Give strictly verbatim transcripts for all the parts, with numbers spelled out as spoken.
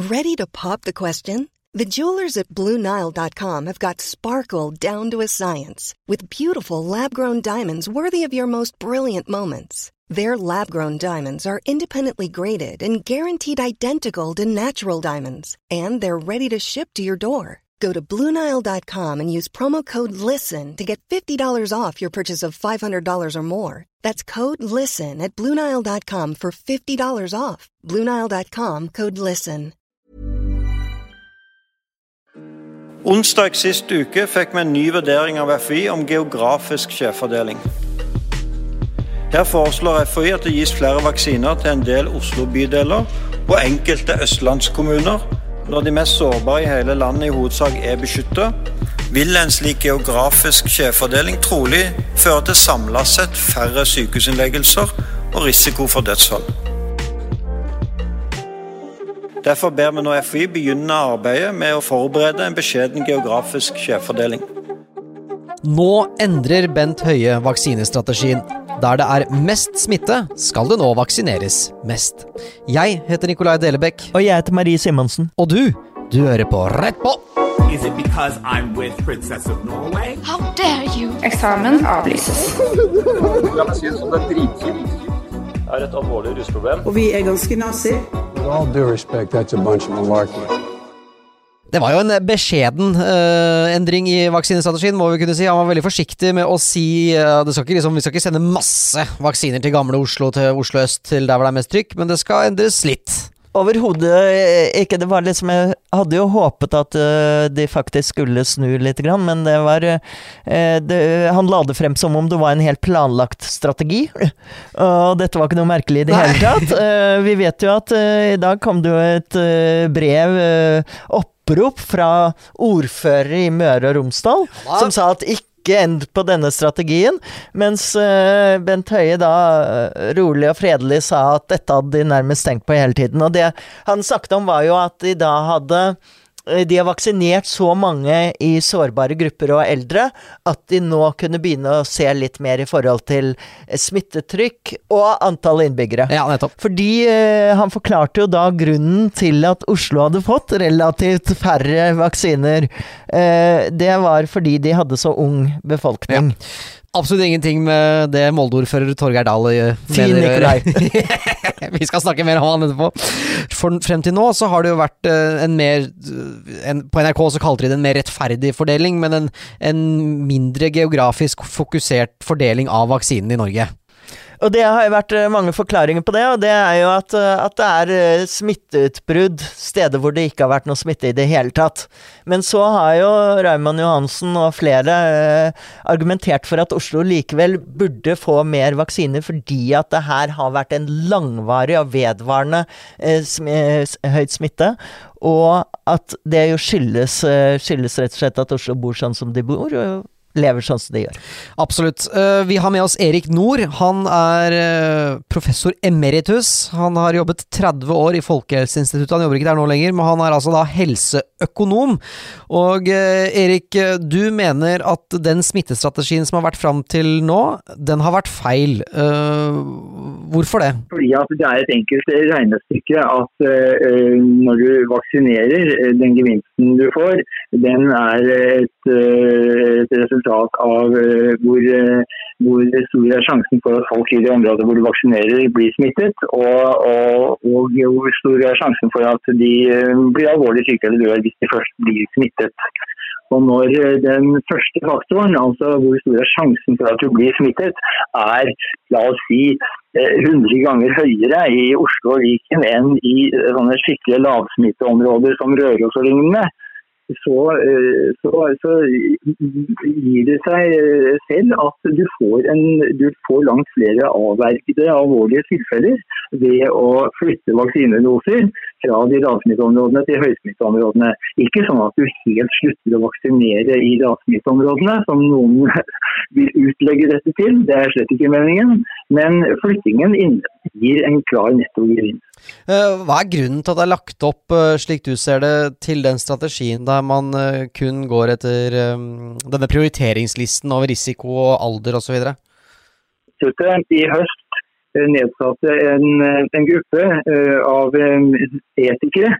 Ready to pop the question? The jewelers at Blue Nile dot com have got sparkle down to a science with beautiful lab-grown diamonds worthy of your most brilliant moments. Their lab-grown diamonds are independently graded and guaranteed identical to natural diamonds, and they're ready to ship to your door. Go to Blue Nile dot com and use promo code LISTEN to get fifty dollars off your purchase of five hundred dollars or more. That's code LISTEN at Blue Nile dot com for fifty dollars off. Blue Nile dot com, code LISTEN. Onsdag sist uke fikk vi en ny vurdering av F H I om geografisk skjevfordeling. Her foreslår F H I at det gis flere vaksiner til en del Oslo-bydeler og enkelte østlandskommuner. Når de mest sårbare i hele landet i hovedsak er beskyttet, vil en slik geografisk skjevfordeling trolig føre til samlet sett færre sykehusinnleggelser og risiko for dødsfall. Derfor ber vi nå F H I begynne arbeidet med å forberede en beskjeden geografisk skjevfordeling. Nå endrer Bent Høie vaksinestrategien. Der det er mest smitte, skal det nå vaksineres mest. Jeg heter Nikolai Delebekk. Og jeg heter Marie Simonsen. Og du, du hører på Rett på! Is it because I'm with Princess of Norway? How dare you? Eksamen avlyses. La meg si det som det er dritkjipt. Det er et alvorlig rusproblem. Og vi er ganske nazi. With all due respect, that's a bunch of malarkey. Det var jo en beskjeden uh, endring i vaksinestrategien, må vi kunne si. Han var veldig forsiktig med å si uh, det skal ikke, liksom, vi skal ikke sende masse vaksiner til gamle Oslo, til Oslo øst, til der hvor det er mest trykk, men det skal endres litt. Overhodet ikke, det var liksom, jeg hadde jo håpet at uh, de faktisk skulle snu litt grann, men det var, uh, det, han la det frem som om det var en helt planlagt strategi, og dette var ikke noe merkelig i det hele tatt. Uh, vi vet jo at uh, i dag kom det jo et uh, brev uh, opprop fra ordfører i Møre og Romsdal, ja, som sa at ikke end på denne strategien, mens uh, Bent Høie da uh, rolig og fredelig sa at dette hadde de nærmest tenkt på hele tiden. Og det han snakket om var jo at de da hadde de har vaksinert så mange i sårbare grupper og eldre at de nå kunne begynne å se litt mer i forhold til smittetrykk og antall innbyggere. Ja, nettopp. Fordi eh, han forklarte jo da grunnen til at Oslo hadde fått relativt færre vaksiner. Eh, det var fordi de hadde så ung befolkning. Ja. Absolutt ingenting med det Molde-ordfører Torgeir Dahl Fin Nikolai. Vi skal snakke mer om han etterpå. For frem til nå så har det jo vært en mer en, på N R K så kalte de det en mer rettferdig fordeling, men en, en mindre geografisk fokusert fordeling av vaksinen i Norge. Og det har jo vært mange forklaringer på det, og det er jo at, at det er smitteutbrudd steder hvor det ikke har vært noe smitte i det hele tatt. Men så har jo Raymond Johansen og flere eh, argumentert for at Oslo likevel burde få mer vaksiner fordi at det her har vært en langvarig og vedvarende eh, sm høyt smitte, og at det jo skyldes, eh, skyldes rett og slett at Oslo bor sånn som de bor, og lever sånn som de gjør. Absolutt. Vi har med oss Erik Nord. Han er professor emeritus. Han har jobbet tretti år i Folkehelseinstituttet. Han jobber ikke der nå lenger, men han er altså da helseøkonom. Og Erik, du mener at den smittestrategien som har vært fram til nå, den har vært feil. Hvorfor det? Fordi at det er et enkelt regnestykke at uh, når du vaksinerer, den gevinsten du får, den er et, uh, et resultat av uh, hvor, uh, hvor stor er sjansen for at folk i det området hvor du vaksinerer blir smittet, og, og, og hvor stor er sjansen for at de uh, blir alvorlig syke eller dør hvis de først blir smittet. Og når den første faktoren, altså hvor stor er sjansen for at du blir smittet, er, la oss si, hundre ganger høyere i Oslo og Viken enn i sånne skikkelige lavsmitteområder som Røros og lignende, så, så, så gir det seg selv at du får, en, du får langt flere avvergede alvorlige tilfeller ved å flytte vaksinedoser fra de lavsmitteområdene til høysmitteområdene. Ikke sånn at du helt slutter å vaksinere i lavsmitteområdene, som noen vil utlegge dette til, det er slett ikke meningen, men flyttingen gir en klar nettogevinst. Hva er grunnen til at det er lagt opp, slik du ser det, til den strategien der man kun går etter denne prioriteringslisten over risiko og alder og så videre? I høst nedsatte en, en gruppe av etikere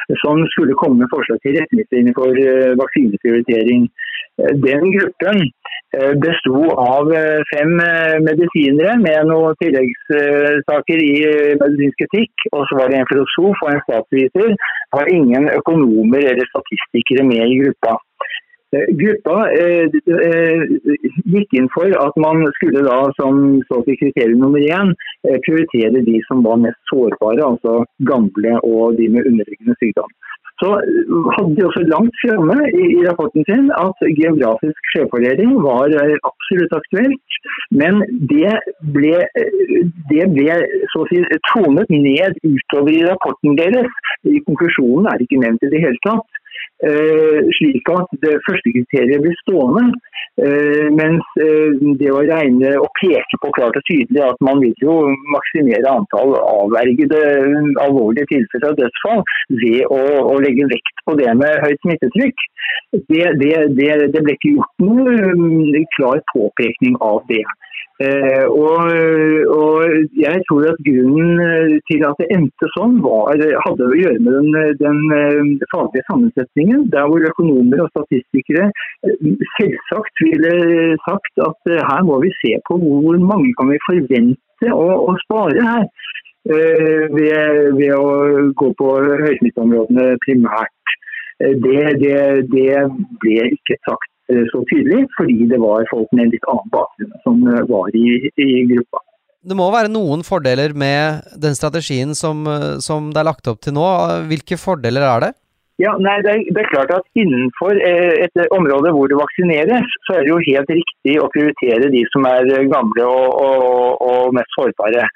som skulle komme med forslag til retningslinjer for vaksineprioritering. Den gruppen bestod av fem medisinere med noen tilleggssaker i medisinsk etikk, og så var det en filosof og en statsviser. Det var ingen økonomer eller statistikere med i gruppa. Gruppa eh, gikk inn for at man skulle da, som så til kriterium nummer én, eh, prioritere de som var mest sårbare, altså gamle og de med underliggende sykdom. Så hadde de også langt fremme i, i rapporten sin at geografisk skjevfordeling var eh, absolutt aktuelt, men det ble, det ble så å si tonet ned utover i rapporten deres. I konklusjonen er det ikke nevnt i det hele tatt. Uh, slik at det første kriteriet blir stående, uh, mens uh, det å regne og peke på klart og tydelig at man vil jo maksimere antall avvergede alvorlige tilfeller av dødsfall ved å, å legge vekt på det med høyt smittetrykk, det, det, det, det ble ikke gjort noen klar påpekning av det. Uh, og, og jeg tror at grunnen til at det endte sånn var, hadde å gjøre med den, den faglige sammensetningen, der hvor økonomer og statistikere selvsagt ville sagt at uh, her må vi se på hvor mange kan vi forvente å, å spare her uh, ved, ved å gå på høysmitteområdene primært. Uh, det, det, det ble ikke sagt så tydelig, fordi det var folk med en litt annen bakgrunn som var i, i gruppa. Det må være noen fordeler med den strategien som, som det er lagt opp til nå. Hvilke fordeler er det? Ja, nei, det er, det er klart at innenfor et område hvor det vaksineres, så er det jo helt riktig å prioritere de som er gamle og, og, og mest sårbare.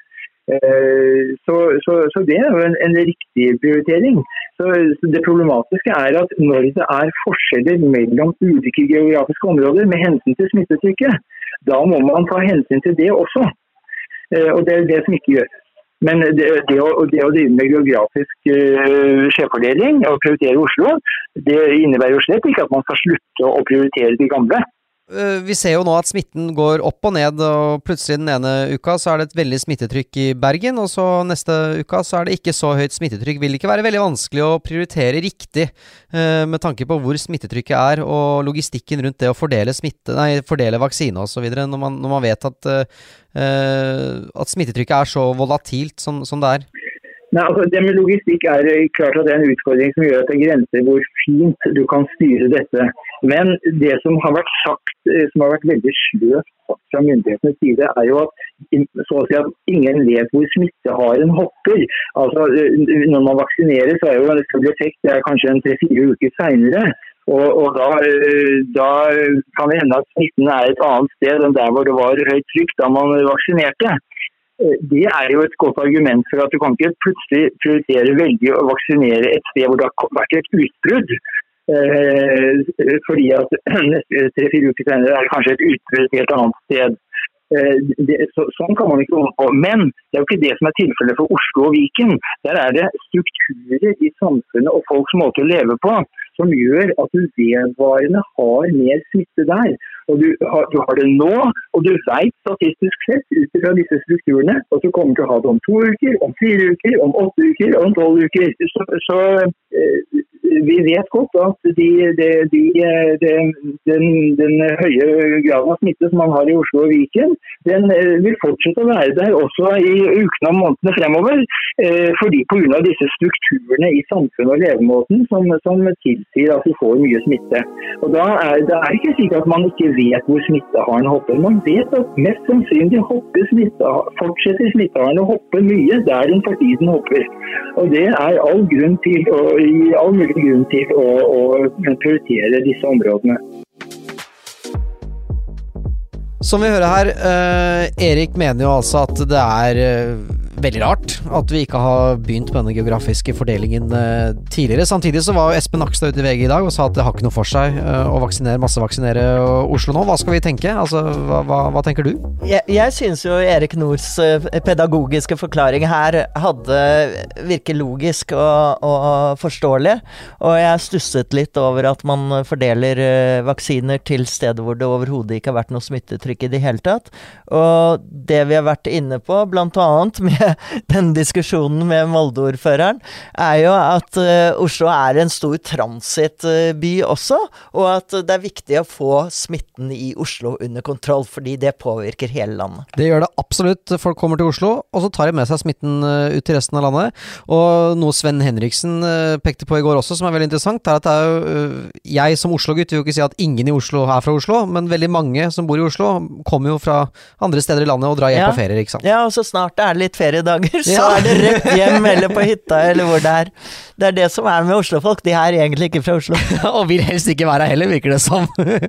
Så, så, så det er jo en, en riktig prioritering. Så det problematiske er at når det er forskjeller mellom ulike geografiske områder med hensyn til smittetrykket, da må man ta hensyn til det også. Og det er det som ikke gjøres. Men det, det, å, det å drive med geografisk uh, skjevfordeling og prioritere Oslo, det innebærer jo slett ikke at man skal slutte å prioritere de gamle. Vi ser jo nå at smitten går opp og ned, og plutselig den ene uka så er det et veldig smittetrykk i Bergen, og så neste uka så er det ikke så høyt smittetrykk. Vil det ikke være veldig vanskelig å prioritere riktig med tanke på hvor smittetrykket er, og logistikken rundt det å fordele, smitte, nei, fordele vaksine og så videre, når man, når man vet at, at smittetrykket er så volatilt som, som det er? Nei, altså det med logistikk er klart at det er en utfordring som gjør at det er grenser hvor fint du kan styre dette. Men det som har vært sagt, som har vært veldig sløvt fra myndighetenes side, er jo at, så å si at ingen vet hvor smitteharen hopper. Altså når man vaksinerer så er jo en større effekt, det er kanskje en tre-fire uker senere. Og, og da, da kan det hende at smitten er et annet sted enn der hvor det var høyt trykk da man vaksinerte. Det er jo et godt argument for at du kan ikke plutselig prioritere veldig å vaksinere et sted hvor det har vært et utbrudd. Eh, fordi at tre-fire uker senere er det kanskje et utbrudd et helt annet sted. Eh, det, så, sånn kan man ikke holde på. Men det er jo ikke det som er tilfellet for Oslo og Viken. Der er det strukturer i samfunnet og folks måte å leve på som gjør at du vedvarende har mer smitte der. Og du har, du har det nå, og du vet statistisk sett ut fra disse strukturene at du kommer til å ha det om to uker, om fire uker, om åtte uker, om tolv uker. Så, så eh, vi vet godt at de, de, de, de, den, den høye graden av smitte som man har i Oslo og Viken, den eh, vil fortsette å være der også i ukene og månedene fremover, eh, fordi på grunn av disse strukturene i samfunnet og levemåten som, som tilsier at vi får mye smitte. Og da er det er ikke sikkert at man ikke vet hvor smitteharen hopper. Man vet at mest sannsynlig hopper smitteharen, fortsetter smitteharen å hoppe mye der den for tiden hopper. Og det er all grunn til å, all mulig grunn til å, å prioritere disse områdene. Som vi hører her, eh, Erik mener jo altså at det er eh, veldig rart at vi ikke har begynt på denne geografiske fordelingen eh, tidligere. Samtidig så var jo Espen Nakstad ute i V G i dag og sa at det har ikke noe for seg eh, å vaksinere, massevaksinere Oslo nå. Hva skal vi tenke? Altså, hva, hva, hva tenker du? Jeg, jeg synes jo Erik Nords eh, pedagogiske forklaring her hadde virket logisk og, og forståelig, og jeg stusset litt over at man fordeler eh, vaksiner til steder hvor det overhodet ikke har vært noe smittetrykk i det hele tatt. Og det vi har vært inne på, blant annet med den diskusjonen med Molde-ordføreren, er jo at uh, Oslo er en stor transitby også, og at det er viktig å få smitten i Oslo under kontroll, fordi det påvirker hele landet. Det gjør det absolutt. Folk kommer til Oslo, og så tar de med seg smitten uh, ut til resten av landet. Og noe Sven Henriksen uh, pekte på i går også, som er veldig interessant, er at det er jo, uh, jeg som Oslo-gutt vil jo ikke si at ingen i Oslo er fra Oslo, men veldig mange som bor i Oslo kommer jo fra andre steder i landet og drar hjem ja. på ferier, ikke sant? Ja, og så snart det er litt feriedager, så ja. er det rett hjem eller på hytta eller hvor det er. Det er det som er med Oslo-folk, de er egentlig ikke fra Oslo. Og vil helst ikke være her heller, virker det som.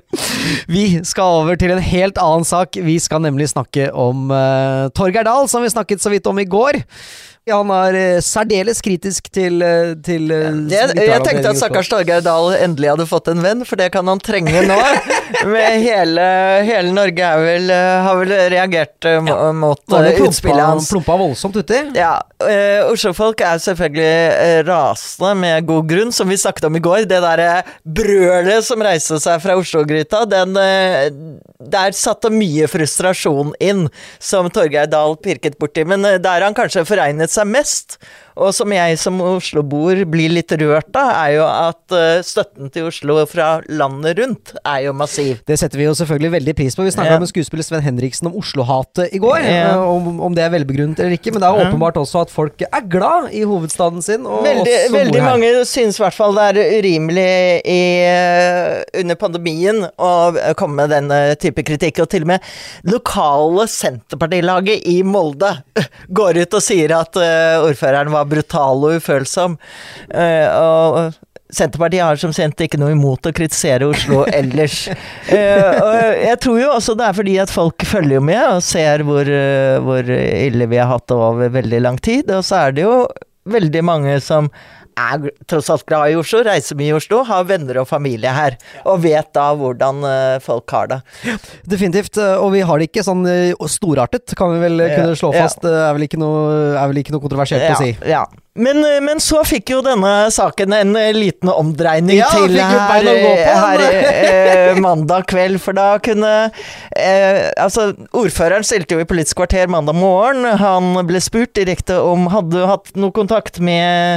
Vi skal over til en helt annen sak. Vi skal nemlig snakke om uh, Torgeir Dahl, som vi snakket så vidt om i går. Han er uh, særdeles kritisk til, uh, til uh, jeg, jeg tenkte at stakkars Torgeir Dahl endelig hadde fått en venn, for det kan han trenge nå. Med hele, hele Norge er vel, uh, har vel reagert uh, ja. mot uh, utspillet hans. Plumpa voldsomt uti. Ja, uh, Oslo-folk er selvfølgelig uh, rasende med god grunn, som vi snakket om i går. Det der uh, brølet som reiste seg fra Oslo-gryta, den, uh, der satte mye frustrasjon inn, som Torgeir Dahl pirket borti, men uh, der han kanskje foregnet seg mest, og som jeg som Oslo-bor blir litt rørt av, er jo at uh, støtten til Oslo fra landet rundt er jo massiv. Det setter vi jo selvfølgelig veldig pris på. Vi snakket ja. med skuespiller Sven Henriksen om Oslo-hatet i går, ja. uh, om, om det er velbegrunnet eller ikke, men det er ja. åpenbart også at folk er glad i hovedstaden sin, og veldig, også veldig bor her. Mange synes i hvert fall det er urimelig i, uh, under pandemien å komme med den uh, type kritikk, og til og med lokale Senterpartilaget i Molde går ut og sier at uh, ordføreren var brutal og ufølsom. Uh, og Senterpartiet har som kjent ikke noe imot å kritisere Oslo ellers. Uh, og jeg tror jo også det er fordi at folk følger jo med og ser hvor, uh, hvor ille vi har hatt det over veldig lang tid, og så er det jo veldig mange som er tross alt glad i Oslo, reiser mye i Oslo, har venner og familie her, og vet da hvordan uh, folk har det. Definitivt, og vi har det ikke sånn uh, storartet, kan vi vel uh, kunne slå fast. Det ja. er, vel ikke noe, er vel ikke noe kontroversielt ja, å si. Ja. Men, men så fikk jo denne saken en liten omdreining ja, til her, her eh, mandag kveld, for da kunne eh, altså, ordføreren stilte jo i Politisk kvarter mandag morgen. Han ble spurt direkte om hadde du hatt noe kontakt med,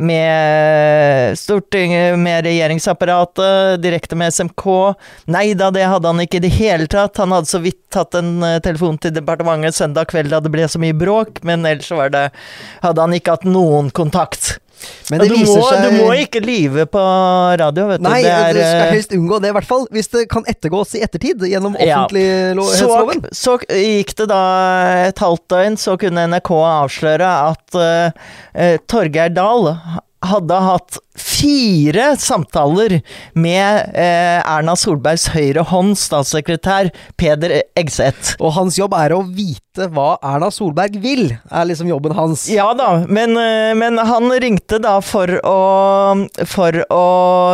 med Stortinget, med regjeringsapparatet, direkte med S M K. Nei da, det hadde han ikke i det hele tatt. Han hadde så vidt tatt en uh, telefon til departementet søndag kveld da det ble så mye bråk, men ellers var det, hadde han ikke hatt noen kontakt. Men det du, viser må, seg... du må ikke lyve på radio, vet du. Nei, det er, du skal helst unngå det i hvert fall, hvis det kan ettergås i ettertid gjennom offentlighetsloven. Ja. Så, så gikk det da et halvt døgn, så kunne N R K avsløre at uh, uh, Torgeir Dahl hadde hatt fire samtaler med eh, Erna Solbergs høyre hånd, statssekretær Peder Egseth. Og hans jobb er å vite hva Erna Solberg vil, er liksom jobben hans. Ja da, men, men han ringte da for å for å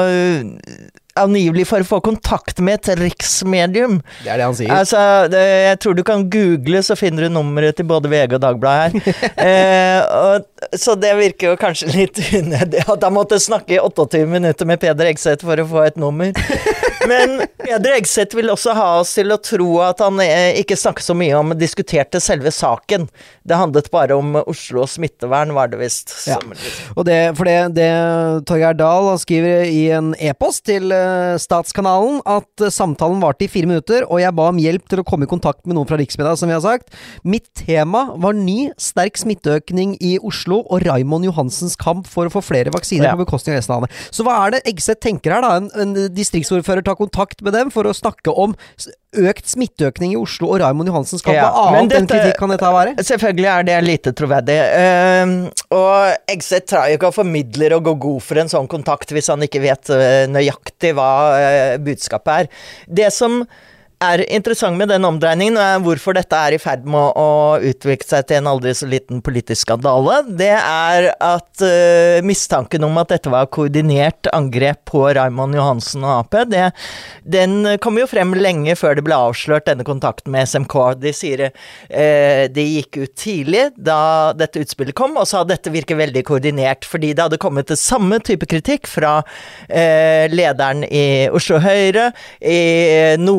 angivelig for å få kontakt med et riksmedium. Det er det han sier. Altså, det, jeg tror du kan google, så finner du nummeret til både V G og Dagbladet her. eh, og, så det virker jo kanskje litt unødig at han måtte snakke i åttiåtte minutter med Peder Egseth for å få et nummer. Men Peder Egseth vil også ha oss til å tro at han eh, ikke snakket så mye om diskuterte selve saken. Det handlet bare om Oslo og smittevern, var det visst. Ja. Og det, for det, det Torgeir Dahl skriver i en e-post til Statskanalen at samtalen varte i fire minutter, og jeg ba om hjelp til å komme i kontakt med noen fra riksmedia, som vi har sagt. Mitt tema var ny, sterk smitteøkning i Oslo og Raymond Johansens kamp for å få flere vaksiner ja. på bekostning av resten av landet. Så hva er det Egseth tenker her da? En, en distriktsordfører tar kontakt med dem for å snakke om økt smitteøkning i Oslo og Raymond Johansens kamp. Ja, hva annet enn kritikk kan dette være? Selvfølgelig er det lite troverdig. Uh, og Egseth tror jo ikke å formidler og gå god for en sånn kontakt hvis han ikke vet uh, nøyaktig hva uh, budskapet er. Det som er interessant med den omdreiningen, er hvorfor dette er i ferd med å utvikle seg til en aldri så liten politisk skandale. Det er at uh, mistanken om at dette var koordinert angrep på Raymond Johansen og A P, det, den kom jo frem lenge før det ble avslørt denne kontakten med S M K. De sier uh, de gikk ut tidlig da dette utspillet kom, og sa at dette virker veldig koordinert, fordi det hadde kommet til samme type kritikk fra uh, lederen i Oslo Høyre, i Nordland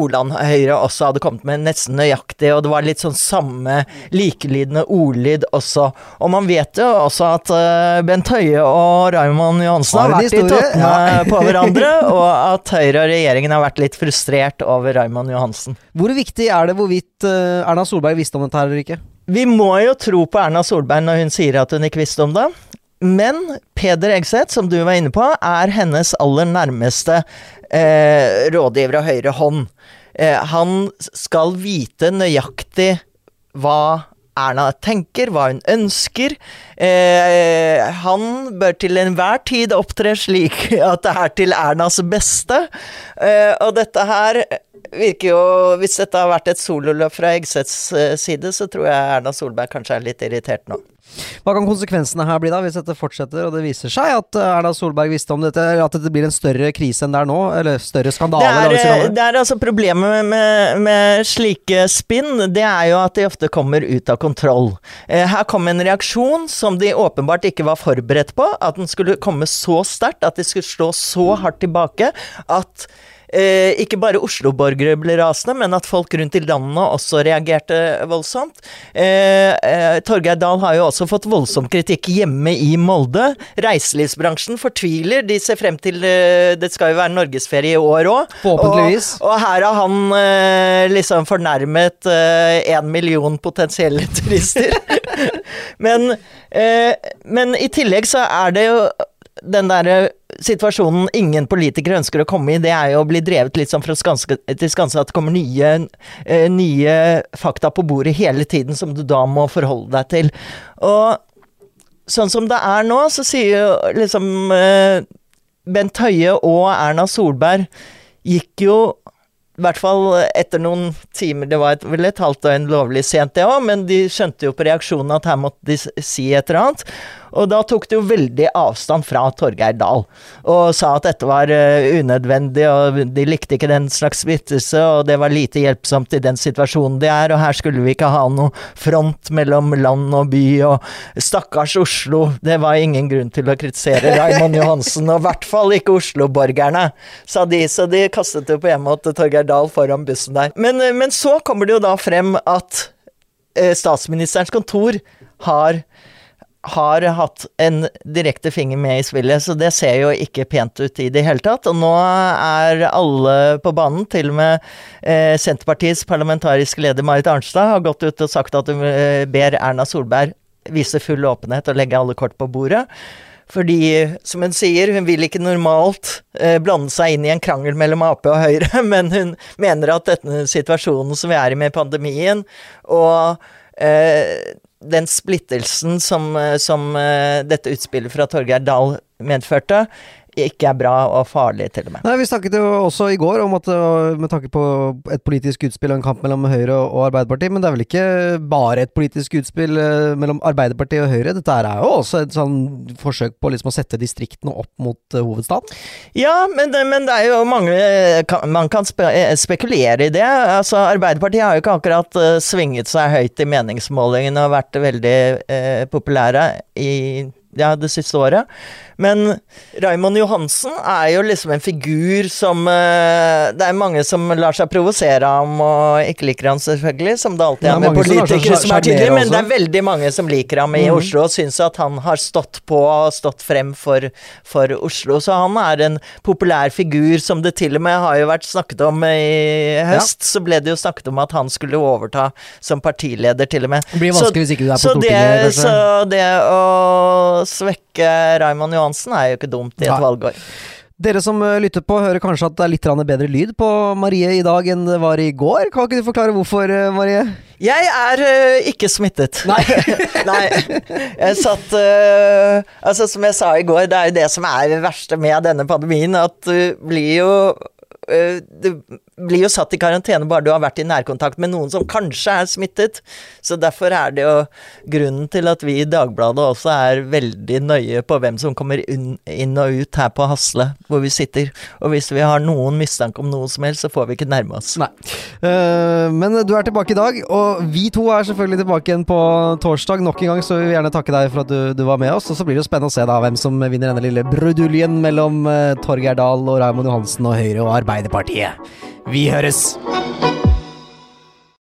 Høyre også hadde kommet med nesten nøyaktig, og det var litt sånn samme likelydende ordlyd også. Og man vet jo også at uh, Bent Høie og Raymond Johansen har, har vært i tottene ja. på hverandre, og at Høyre og regjeringen har vært litt frustrert over Raymond Johansen. Hvor viktig er det hvorvidt uh, Erna Solberg visste om dette her eller ikke? Vi må jo tro på Erna Solberg når hun sier at hun ikke visste om det. Men Peder Egseth, som du var inne på, er hennes aller nærmeste eh, rådgiver av høyre hånd. Eh, han skal vite nøyaktig hva Erna tenker, hva hun ønsker. Eh, han bør til enhver tid opptre slik at det er til Ernas beste. Eh, og dette her virker jo, hvis dette har vært et sololøp fra Egseths side, så tror jeg Erna Solberg kanskje er litt irritert nå. Hva kan konsekvensene her bli da, hvis dette fortsetter, og det viser seg at Erna Solberg visste om dette, eller at det blir en større krise enn det er nå, eller større skandale? Det er, det er altså problemet med, med slike spinn, det er jo at de ofte kommer ut av kontroll. Her kom en reaksjon som de åpenbart ikke var forberedt på, at den skulle komme så sterkt, at de skulle slå så hardt tilbake, at Eh, ikke bare Oslo-borgere ble rasende, men at folk rundt i landet også reagerte voldsomt. Eh, eh, Torgeir Dahl har jo også fått voldsom kritikk hjemme i Molde. Reiselivsbransjen fortviler, de ser frem til, eh, det skal jo være norgesferie i år også. Forhåpentligvis. Og, og her har han eh, liksom fornærmet eh, en million potensielle turister. men, eh, men i tillegg så er det jo den der situasjonen ingen politikere ønsker å komme i, det er jo å bli drevet litt sånn fra skanse til skanse, at det kommer nye, eh, nye fakta på bordet hele tiden som du da må forholde deg til. Og sånn som det er nå, så sier jo liksom eh, Bent Høie og Erna Solberg gikk jo i hvert fall etter noen timer, det var et, vel et halvt og en lovlig sent det også, men de skjønte jo på reaksjonen at her måtte de si et eller annet. Og da tok de jo veldig avstand fra Torgeir Dahl, og sa at dette var uh, unødvendig, og de likte ikke den slags splittelse, og det var lite hjelpsomt i den situasjonen de er, og her skulle vi ikke ha noe front mellom land og by, og stakkars Oslo, det var ingen grunn til å kritisere Raymond Johansen, og i hvert fall ikke Oslo-borgerne, sa de, så de kastet jo på en måte Torgeir Dahl foran bussen der. Men, men så kommer det jo da frem at uh, statsministerens kontor har har hatt en direkte finger med i spillet, så det ser jo ikke pent ut i det hele tatt, og nå er alle på banen, til og med eh, Senterpartiets parlamentariske leder Marit Arnstad har gått ut og sagt at hun eh, ber Erna Solberg vise full åpenhet og legge alle kort på bordet, fordi, som hun sier, hun vil ikke normalt eh, blande seg inn i en krangel mellom A P og Høyre, men hun mener at denne situasjonen som vi er i med pandemien, og eh, den splittelsen som, som uh, dette utspillet fra Torgeir Dahl medførte, ikke er bra og farlig til og med. Nei, vi snakket jo også i går om at med tanke på et politisk utspill og en kamp mellom Høyre og Arbeiderpartiet, men det er vel ikke bare et politisk utspill mellom Arbeiderpartiet og Høyre, dette er jo også et sånn forsøk på liksom å sette distriktene opp mot uh, hovedstaden? Ja, men det, men det er jo mange, kan, man kan spe, spekulere i det. Altså, Arbeiderpartiet har jo ikke akkurat uh, svinget seg høyt i meningsmålingen og vært veldig uh, populære i ja, det siste året. Men Raymond Johansen er jo liksom en figur som uh, det er mange som lar seg provosere ham, og ikke liker han selvfølgelig, som det alltid er, er med politikere som, som er tydelige, men det er veldig mange som liker ham i mm. Oslo, og synes at han har stått på og stått frem for, for Oslo, så han er en populær figur som det til og med har jo vært snakket om i høst, ja. Så ble det jo snakket om at han skulle overta som partileder til og med. Det blir vanskelig så, hvis ikke du er på Stortinget, kanskje. Så det å svekke Raymond Johansen er jo ikke dumt i et ja. valgår. Dere som lytter på hører kanskje at det er litt bedre lyd på Marie i dag enn det var i går. Kan ikke du forklare hvorfor, Marie? Jeg er uh, ikke smittet. Nei. Nei. Jeg satt uh, altså som jeg sa i går, det er jo det som er det verste med denne pandemien, at du blir jo uh, du blir jo satt i karantene bare du har vært i nærkontakt med noen som kanskje er smittet, så derfor er det jo grunnen til at vi i Dagbladet også er veldig nøye på hvem som kommer inn, inn og ut her på Hasle, hvor vi sitter, og hvis vi har noen mistanke om noe som helst, så får vi ikke nærme oss. Nei. Uh, men du er tilbake i dag, og vi to er selvfølgelig tilbake igjen på torsdag nok en gang, så vi vil gjerne takke deg for at du, du var med oss, og så blir det jo spennende å se da hvem som vinner denne lille bruduljen mellom uh, Torgeir Dahl og Raymond Johansen og Høyre og Arbeiderpartiet. Vi høres!